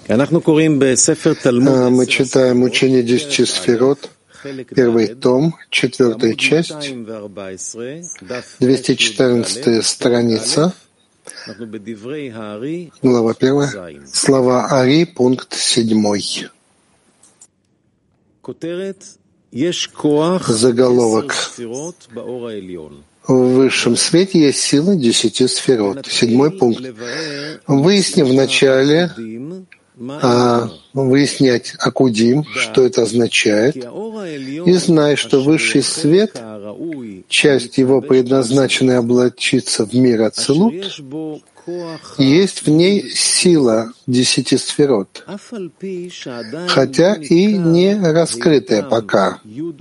Мы читаем «Учение 10 сферот», первый том, 4 часть, 214 страница, глава 1, слова Ари, пункт 7. Заголовок. В высшем свете есть сила 10 сферот. 7 пункт. Выяснив вначале, выяснять акудим, что это означает, и знай, что высший свет, часть его предназначенная облачиться в мир Ацилут, есть в ней сила 10 сферот, хотя и не раскрытая пока.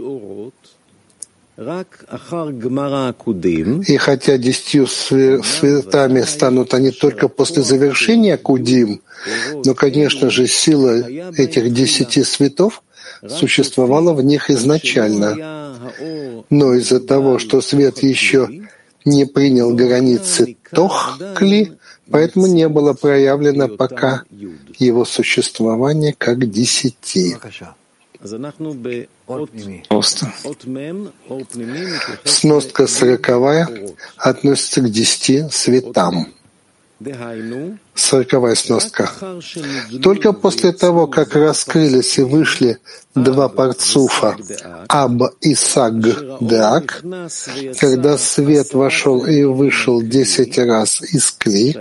И хотя 10 светами станут они только после завершения Кудим, но, конечно же, сила этих 10 светов существовала в них изначально. Но из-за того, что свет еще не принял границы Тох-Кли, поэтому не было проявлено пока его существование как 10. Просто. Сноска 40 относится к 10 светам. 40 сноска. Только после того, как раскрылись и вышли два парцуфа Аб и Саг Деак, когда свет вошел и вышел 10 раз из Кли,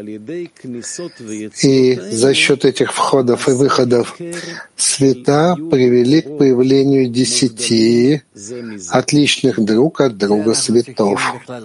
и за счет этих входов и выходов света привели к появлению 10 отличных друг от друга светов.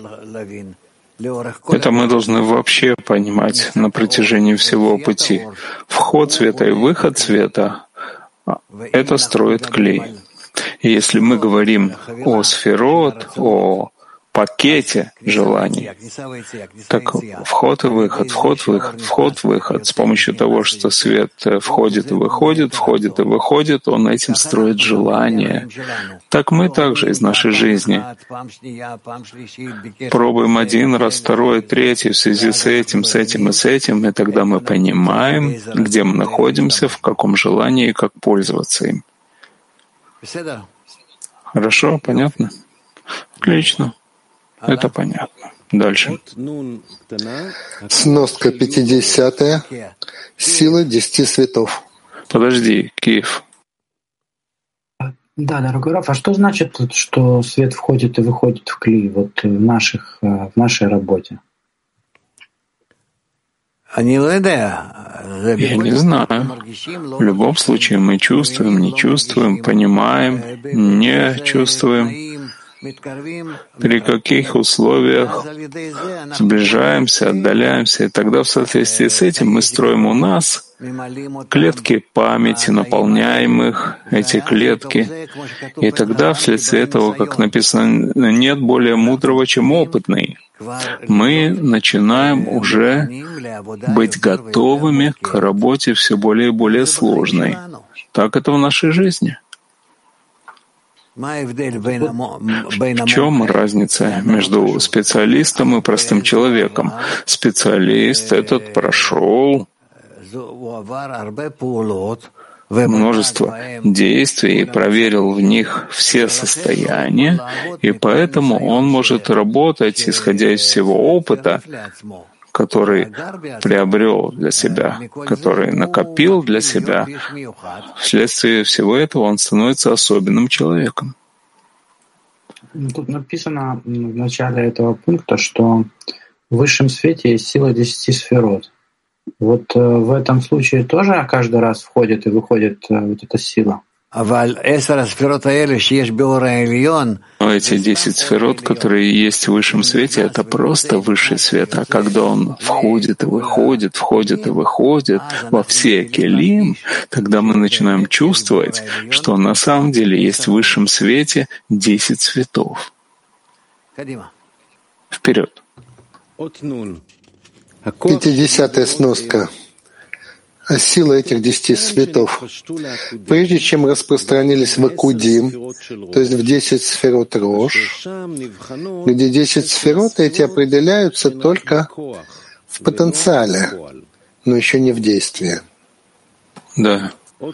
Это мы должны вообще понимать на протяжении всего пути. Вход света и выход света — это строит клей. И если мы говорим о сферот, о пакете желаний, так вход и выход, вход-выход, вход-выход, с помощью того, что свет входит и выходит, он этим строит желание. Так мы также из нашей жизни пробуем один раз, второй, третий в связи с этим, и тогда мы понимаем, где мы находимся, в каком желании и как пользоваться им. Хорошо? Понятно? Отлично. Это понятно. Дальше. Сноска 50. Сила 10 светов. Подожди, Киев. Да, дорогой Раф, а что значит, что свет входит и выходит в Кли вот в нашей работе? Я не знаю. В любом случае мы чувствуем, не чувствуем, понимаем, не чувствуем. При каких условиях сближаемся, отдаляемся, и тогда в соответствии с этим мы строим у нас клетки памяти, наполняем их, эти клетки, и тогда вследствие этого, как написано, нет более мудрого, чем опытный. Мы начинаем уже быть готовыми к работе все более и более сложной. Так это в нашей жизни. В чем разница между специалистом и простым человеком? Специалист этот прошел множество действий и проверил в них все состояния, и поэтому он может работать, исходя из всего опыта, который приобрел для себя, который накопил для себя. Вследствие всего этого он становится особенным человеком. Тут написано в начале этого пункта, что в высшем свете есть сила 10 сферот. Вот в этом случае тоже каждый раз входит и выходит вот эта сила. Но эти 10 сферот, которые есть в высшем свете, это просто высший свет. А когда он входит и выходит во все келим, тогда мы начинаем чувствовать, что на самом деле есть в высшем свете 10 светов. Вперед. 50-я сноска. Сила этих 10 светов. Прежде чем распространились в Акудим, то есть в 10 сферот Рош, где 10 сферот эти определяются только в потенциале, но еще не в действии. Да.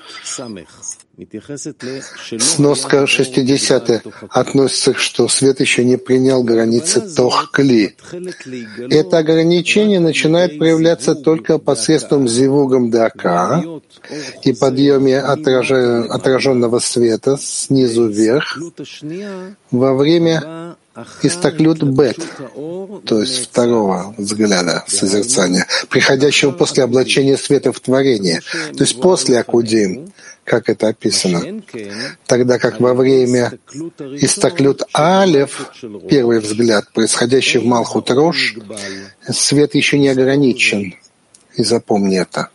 Сноска 60 относится, что свет еще не принял границы Тох-Кли. Это ограничение начинает проявляться только посредством зивугом дака и подъеме отраженного света снизу вверх во время истаклют бет, то есть второго взгляда созерцания, приходящего после облачения света в творение, то есть после акудим, как это описано. Тогда как во время истаклют алеф, первый взгляд, происходящий в Малхут Рош, свет еще не ограничен. И запомни это.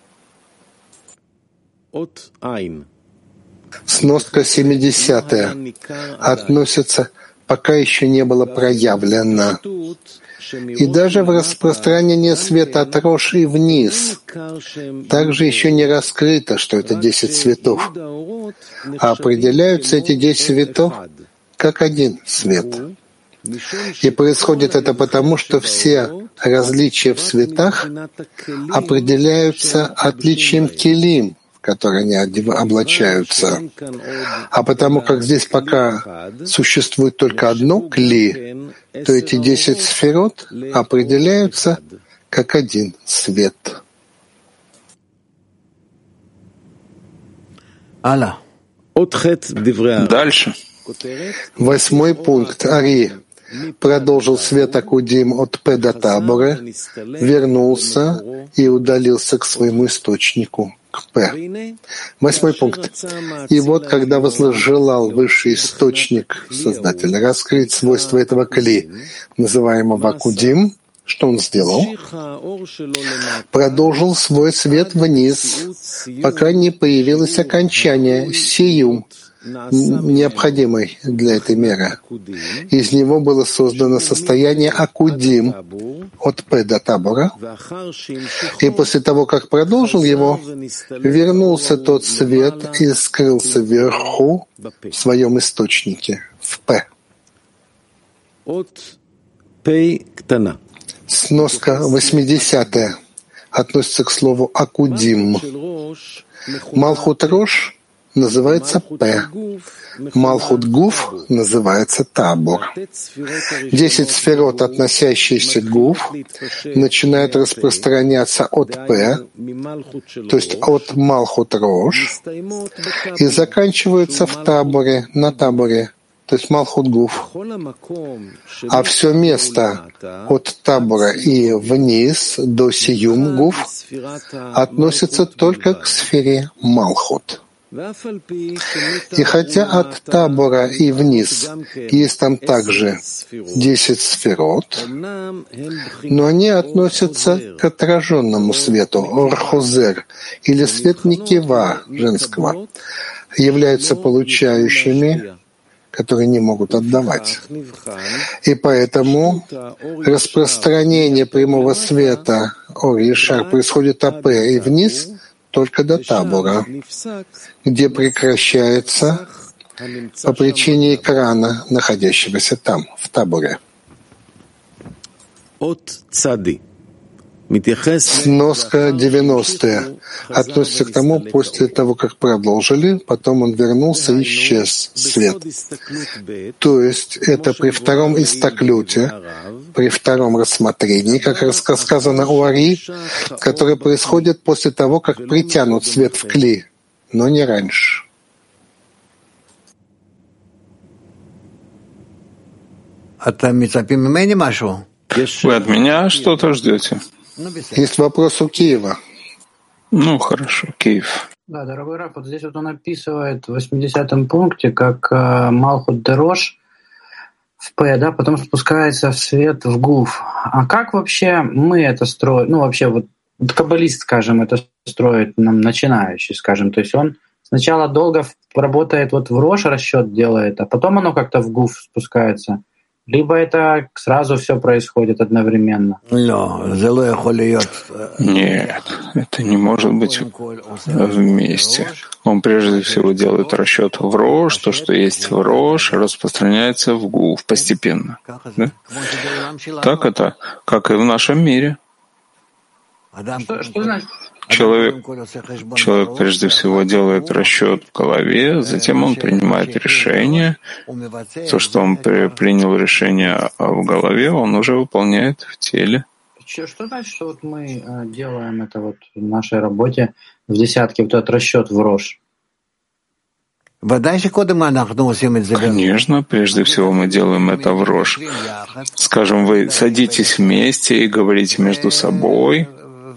Сноска 70 относится пока еще не было проявлено. И даже в распространении света от Рош и вниз также еще не раскрыто, что это 10 светов. А определяются эти 10 светов как один свет. И происходит это потому, что все различия в светах определяются отличием келим, которые они облачаются. А потому как здесь пока существует только одно кли, то эти 10 сферот определяются как один свет. Дальше. 8 пункт. Ари продолжил свет Акудим от П до Табора, вернулся и удалился к своему источнику, к П. 8 пункт. И вот, когда возжелал высший источник, Создатель, раскрыть свойства этого кли, называемого Акудим, что он сделал? Продолжил свой свет вниз, пока не появилось окончание сию, необходимой для этой меры. Из него было создано состояние Акудим от П до Табора, и после того, как продолжил его, вернулся тот свет и скрылся вверху в своем источнике, в П. Сноска 80 относится к слову «акудим». Малхут Рош называется П. Малхут Гуф называется Табор. 10 сферот, относящиеся к Гуф, начинают распространяться от П, то есть от Малхут Рош, и заканчиваются в Таборе, на Таборе, то есть Малхут Гуф. А все место от Табора и вниз до Сиюм Гуф относится только к сфере Малхут. И хотя от Табора и вниз есть там также 10 сферот, но они относятся к отраженному свету, Орхозер, или свет Никива, женского, являются получающими, которые не могут отдавать. И поэтому распространение прямого света Ор-Ешар происходит от П и вниз только до Табора, где прекращается по причине экрана, находящегося там, в Таборе. Сноска 90 относится к тому, после того, как продолжили, потом он вернулся и исчез свет. То есть это при втором истаклюте, при втором рассмотрении, как сказано у Ари, которое происходит после того, как притянут свет в кли, но не раньше. Вы от меня что-то ждете? Есть вопрос у Киева. Ну, хорошо, Киев. Да, дорогой Раф, вот здесь вот он описывает в 80-м пункте, как Малхут Дерош в П, да, потом спускается в свет в Гуф. А как вообще мы это строим? Ну, вообще, вот каббалист, скажем, это строит нам начинающий, скажем. То есть он сначала долго работает, вот в Рош расчет делает, а потом оно как-то в Гуф спускается. Либо это сразу все происходит одновременно? Нет, это не может быть вместе. Он прежде всего делает расчет в Рош, то, что есть в Рош, распространяется в Гуф постепенно. Да? Так это, как и в нашем мире. Что значит? Человек прежде всего делает расчет в голове, затем он принимает решение. То, что он принял решение в голове, он уже выполняет в теле. Что значит, что вот мы делаем это вот в нашей работе в десятке, вот этот расчет в Рош? Конечно, прежде всего мы делаем это в Рош. Скажем, вы садитесь вместе и говорите между собой,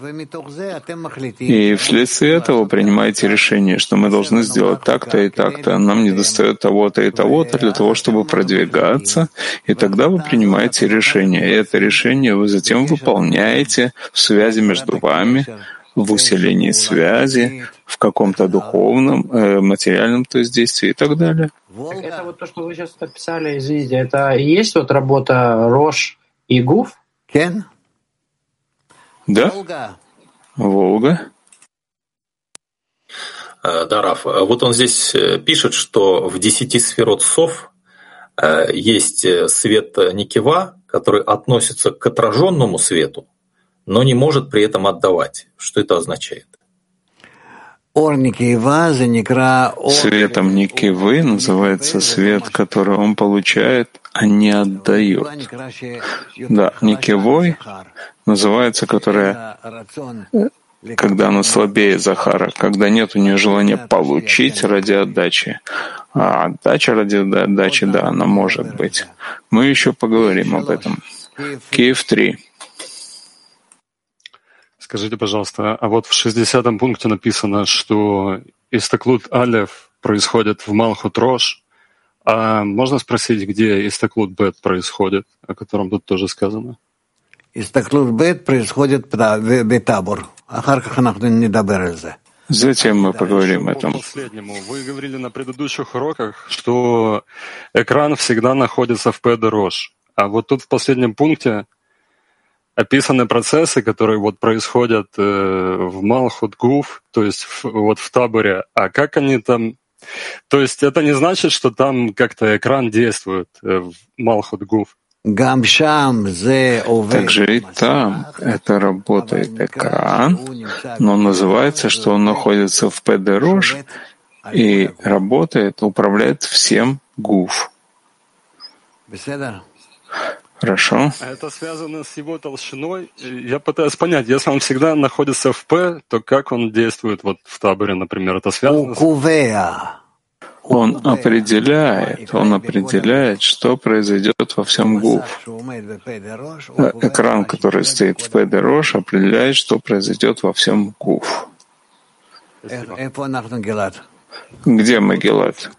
и вследствие этого принимаете решение, что мы должны сделать так-то и так-то. Нам недостает того-то и того-то для того, чтобы продвигаться, и тогда вы принимаете решение. И это решение вы затем выполняете в связи между вами, в усилении связи, в каком-то духовном, материальном, то есть действии и так далее. Так это вот то, что вы сейчас описали, извините, это и есть вот работа Рош и Гуф? Да? Волга. Да, Раф. Вот он здесь пишет, что в 10 сферот Сов есть свет Никева, который относится к отраженному свету, но не может при этом отдавать. Что это означает? Светом Никевы называется свет, который он получает, а не отдает. Да, Никевой называется, которая, когда она слабее Захара, когда нет у нее желания получить ради отдачи. А отдача ради отдачи, да, она может быть. Мы еще поговорим об этом. Киев 3. Скажите, пожалуйста, а вот в 60-м пункте написано, что Истаклут Алеф происходит в Малхут Рош, а можно спросить, где Истаклут Бет происходит, о котором тут тоже сказано? Истаклут Бет происходит в Бетабур. Затем мы поговорим о этом. Последнему. Вы говорили на предыдущих уроках, что экран всегда находится в Педе Рош, а вот тут в последнем пункте описаны процессы, которые вот происходят в Малхут Гуф, то есть вот в таборе. А как они там... То есть это не значит, что там как-то экран действует в Малхут Гуф? Также и там это работает экран, но называется, что он находится в Педе Рош и работает, управляет всем Гуф. Хорошо. А это связано с его толщиной? Я пытаюсь понять, если он всегда находится в П, то как он действует вот в таборе, например? Это связано с... Он определяет, что произойдет во всем Гуф. Экран, который стоит в Педе Рош, определяет, что произойдет во всем Гуф. Где мы, Гилад?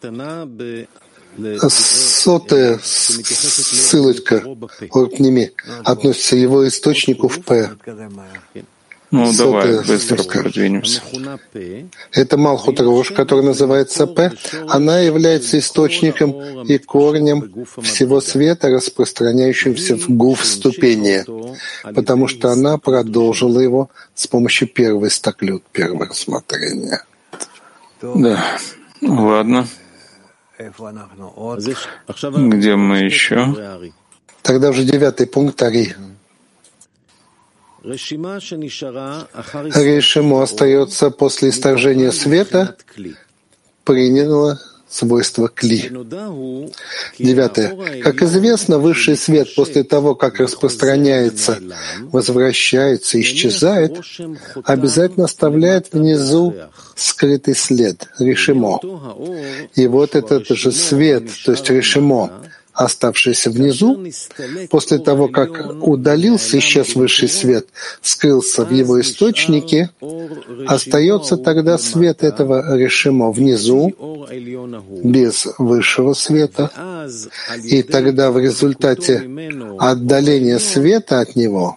Сотая ссылочка от ними относится к его источнику в П. Ну, давай быстро продвинемся. Это Малхут Рош, который называется П. Она является источником и корнем всего света, распространяющимся в Гуф ступени, потому что она продолжила его с помощью первого истаклют, первого рассмотрения. Да, ладно. Где мы еще? Тогда уже 9-й пункт Ари. Решимо остается после исторжения света, приняло свойство кли. 9. Как известно, высший свет после того, как распространяется, возвращается, исчезает, обязательно оставляет внизу скрытый след, решимо. И вот этот же свет, то есть решимо, оставшийся внизу, после того, как удалился, исчез высший свет, скрылся в его источнике, остается тогда свет этого решимо внизу, без высшего света, и тогда в результате отдаления света от него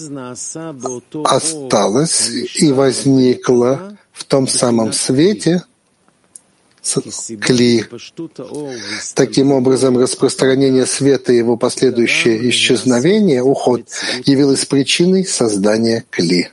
осталось и возникло в том самом свете кли. Таким образом, распространение света и его последующее исчезновение, уход, явилось причиной создания кли.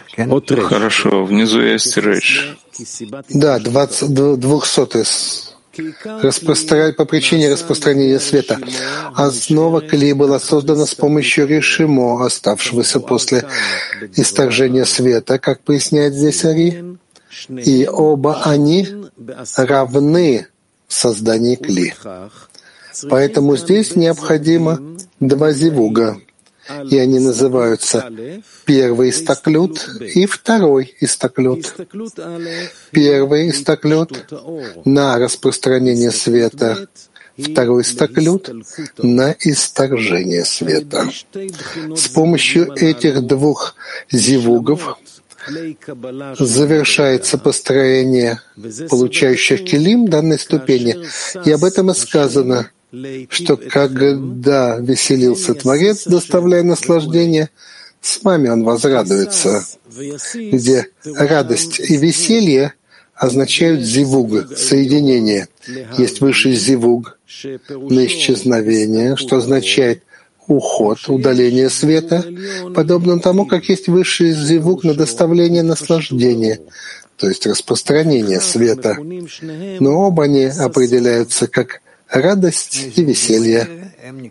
Хорошо, внизу есть речь. Да, 200-й по причине распространения света. Основа кли была создана с помощью решимо, оставшегося после исторжения света, как поясняет здесь Ари, и оба они равны в создании кли. Поэтому здесь необходимо два зивуга, и они называются первый истаклют и второй истаклют. Первый истаклют на распространение света, второй истаклют на исторжение света. С помощью этих двух зивугов завершается построение получающих килим данной ступени. И об этом и сказано, что когда веселился Творец, доставляя наслаждение, с вами Он возрадуется, где радость и веселье означают зивуг, соединение. Есть высший зивуг на исчезновение, что означает уход, удаление света, подобно тому, как есть высший зивуг на доставление наслаждения, то есть распространение света. Но оба они определяются как радость и веселье.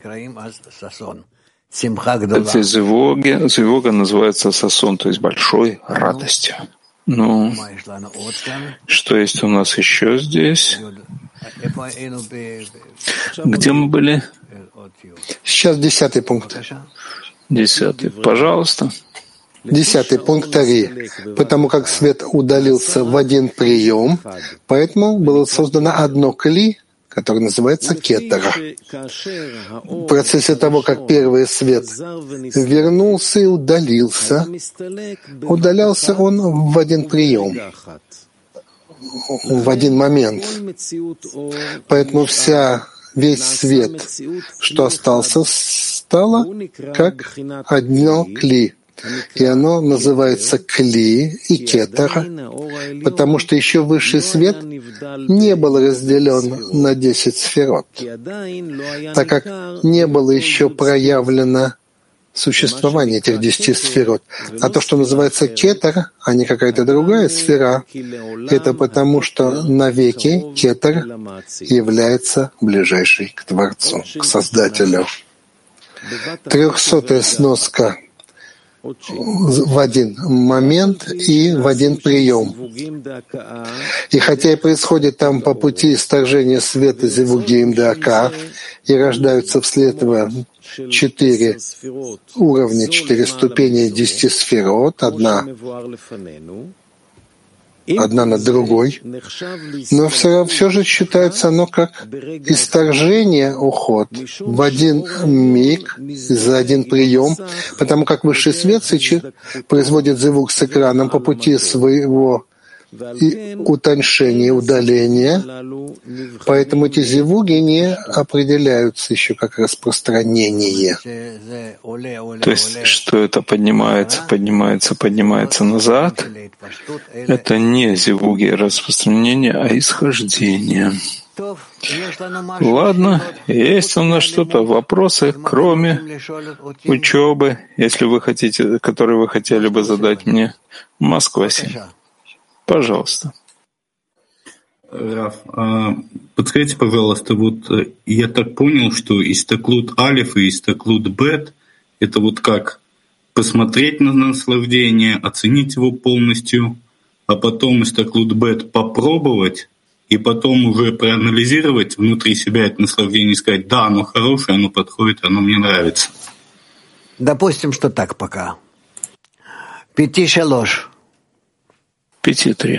Эти зивуга называются сасон, то есть большой радостью. Ну, что есть у нас еще здесь? Где мы были? Сейчас 10-й пункт. 10-й, пожалуйста. 10-й пункт Ари. Потому как свет удалился в один прием, поэтому было создано одно кли, которое называется кетера. В процессе того, как первый свет вернулся и удалился, удалялся он в один прием, в один момент. Поэтому весь свет, что остался, стало как одно кли. И оно называется кли и кетер, потому что еще высший свет не был разделен на 10 сферот, так как не было еще проявлено существование этих 10 сферот. А то, что называется кетер, а не какая-то другая сфера, это потому, что навеки кетер является ближайшей к Творцу, к Создателю. 300-я сноска в один момент и в один прием. И хотя и происходит там по пути исторжения света зивугим дака, и рождаются вслед этого 4 уровня, 4 ступени 10 сферот, одна над другой, но все же считается оно как исторжение, уход в один миг, за один прием, потому как высший свет производит зивуг с экраном по пути своего и утоньшения, удаления, поэтому эти зивуги не определяются еще как распространение. То есть, что это поднимается назад, это не зивуги распространения, а исхождение. Ладно, есть у нас что-то, вопросы, кроме учебы, если вы хотите, которые вы хотели бы задать мне. Москва 7. Пожалуйста. Раф, подскажите, пожалуйста, вот я так понял, что истаклут алиф и истаклут бет — это вот как посмотреть на наслаждение, оценить его полностью, а потом истаклут бет попробовать, и потом уже проанализировать внутри себя это наслаждение и сказать: да, оно хорошее, оно подходит, оно мне нравится. Допустим, что так пока. 5-3. 5-3.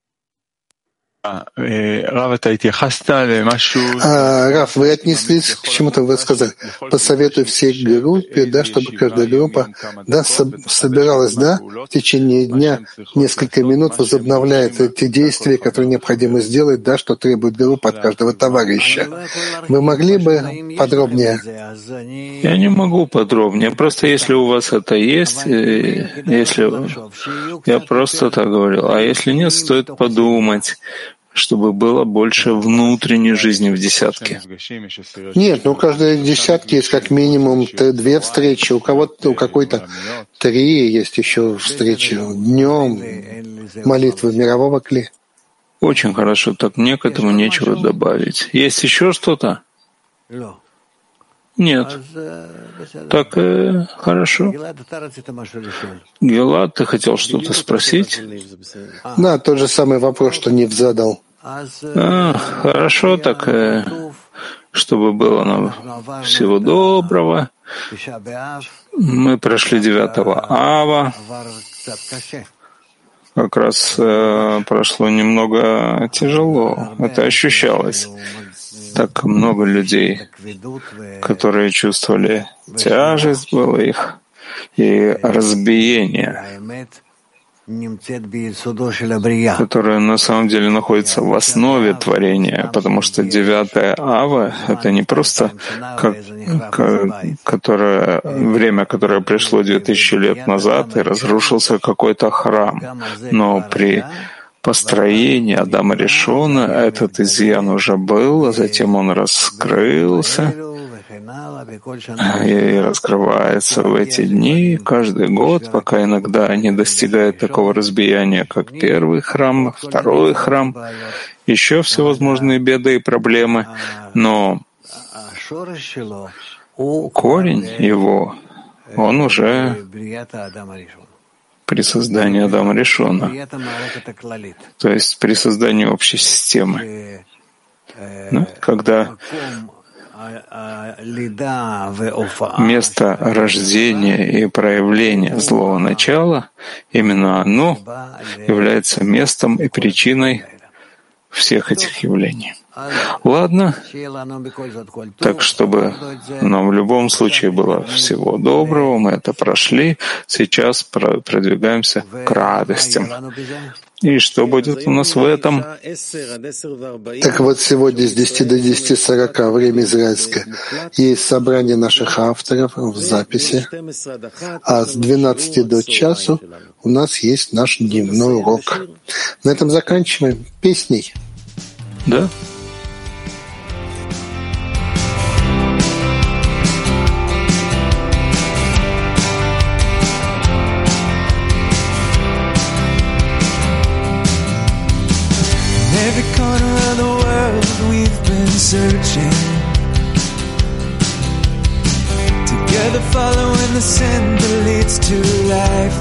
Раф, вы отнеслись к чему-то, вы сказали, посоветуй всей группе, да, чтобы каждая группа, да, собиралась, да, в течение дня несколько минут возобновляет эти действия, которые необходимо сделать, да, что требует группа от каждого товарища. Вы могли бы подробнее? Я не могу подробнее, просто если у вас это есть, если я просто так говорил, а если нет, стоит подумать, чтобы было больше внутренней жизни в десятке. Нет, у каждой десятки есть как минимум 2 встречи, у какой-то 3 есть еще встречи днем, молитвы мирового кли. Очень хорошо, так мне к этому нечего добавить. Есть еще что-то? Нет. Так, хорошо. Гилад, ты хотел что-то спросить? Да, тот же самый вопрос, что Нив задал. Хорошо, так, чтобы было нам всего доброго. Мы прошли 9 Ава. Как раз прошло немного тяжело. Это ощущалось. Так много людей, которые чувствовали тяжесть была их и разбиение, которое на самом деле находится в основе творения, потому что 9 Ава — это не просто время, которое пришло 2000 лет назад, и разрушился какой-то храм, но при построении Адама Ришона этот изъян уже был, а затем он раскрылся и раскрывается в эти дни каждый год, пока иногда не достигает такого разбияния, как первый храм, второй храм, еще всевозможные беды и проблемы, но корень его, он уже при создании Адама Ришона, то есть при создании общей системы. Когда место рождения и проявления злого начала, именно оно является местом и причиной всех этих явлений. Ладно, так чтобы нам в любом случае было всего доброго, мы это прошли, сейчас продвигаемся к радостям. И что будет у нас в этом? Так вот, сегодня с 10 до 10:40 время израильское есть собрание наших авторов в записи, а с 12 до часу у нас есть наш дневной урок. На этом заканчиваем песней. Да. Every corner of the world we've been searching, together following the sin that leads to life.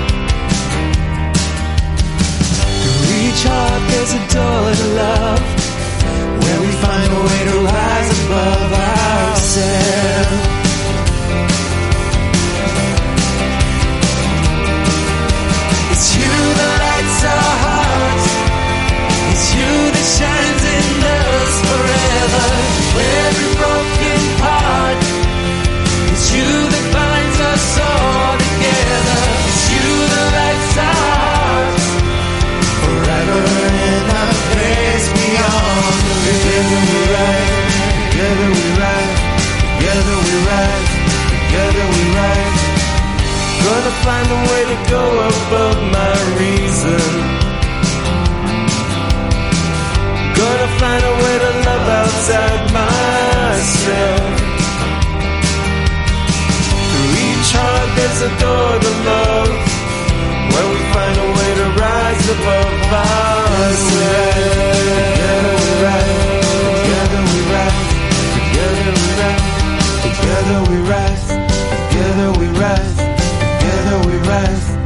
Through each heart there's a door to love, where we find a way to rise above ourselves. It's you that lights our hearts, it's you that shines in us forever. Every broken part, it's you that binds us all together. It's you that lights our hearts forever in a place beyond. Together we rise, together we rise, together we rise, together we rise. Gonna find a way to go above my reason. Gonna find a way to love outside myself. Through each heart there's a door to love, where we find a way to rise above ourselves. Together we rise, together we rise, together we rise, together we rise, together we rise, together we rise.